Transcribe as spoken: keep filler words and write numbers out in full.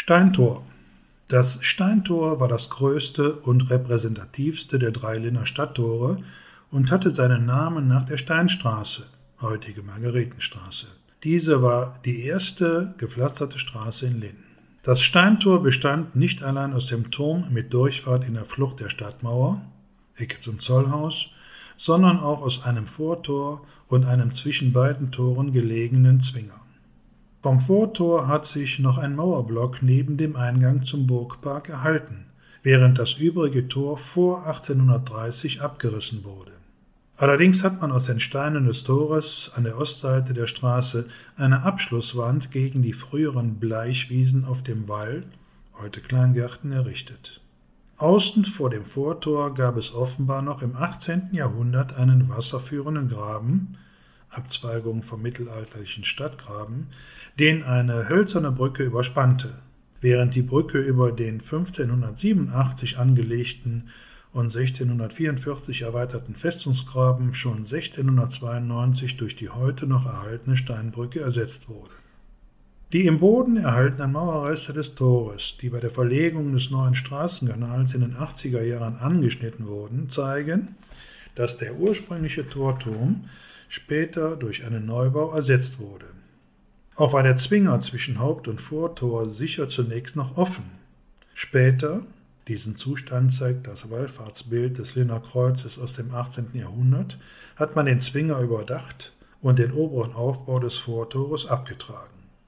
Steintor. Das Steintor war das größte und repräsentativste der drei Linner Stadttore und hatte seinen Namen nach der Steinstraße, heutige Margaretenstraße. Diese war die erste gepflasterte Straße in Linn. Das Steintor bestand nicht allein aus dem Turm mit Durchfahrt in der Flucht der Stadtmauer, Ecke zum Zollhaus, sondern auch aus einem Vortor und einem zwischen beiden Toren gelegenen Zwinger. Vom Vortor hat sich noch ein Mauerblock neben dem Eingang zum Burgpark erhalten, während das übrige Tor vor achtzehnhundertdreißig abgerissen wurde. Allerdings hat man aus den Steinen des Tores an der Ostseite der Straße eine Abschlusswand gegen die früheren Bleichwiesen auf dem Wall, heute Kleingärten, errichtet. Außen vor dem Vortor gab es offenbar noch im achtzehnten Jahrhundert einen wasserführenden Graben, Abzweigung vom mittelalterlichen Stadtgraben, den eine hölzerne Brücke überspannte, während die Brücke über den fünfzehnhundertsiebenundachtzig angelegten und sechzehnhundertvierundvierzig erweiterten Festungsgraben schon sechzehnhundertzweiundneunzig durch die heute noch erhaltene Steinbrücke ersetzt wurde. Die im Boden erhaltenen Mauerreste des Tores, die bei der Verlegung des neuen Straßenkanals in den achtziger Jahren angeschnitten wurden, zeigen, dass der ursprüngliche Torturm später durch einen Neubau ersetzt wurde. Auch war der Zwinger zwischen Haupt- und Vortor sicher zunächst noch offen. Später, diesen Zustand zeigt das Wallfahrtsbild des Linner Kreuzes aus dem achtzehnten Jahrhundert, hat man den Zwinger überdacht und den oberen Aufbau des Vortores abgetragen.